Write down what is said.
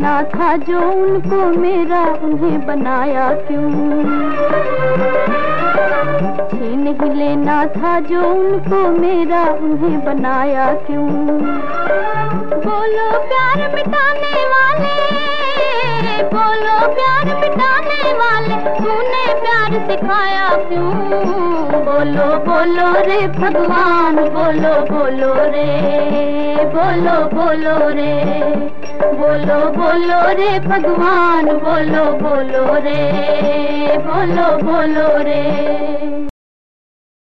लेना था जो उनको मेरा, उन्हें बनाया क्यों? छीन ही लेना था जो उनको मेरा, उन्हें बनाया क्यों? बोलो प्यार मिटाने वाले, बोलो प्यार मिटाने वाले, तूने प्यार सिखाया क्यों? बोलो बोलो रे भगवान, बोलो बोलो रे, बोलो बोलो रे, बोलो बोलो रे भगवान, बोलो बोलो रे, बोलो बोलो रे।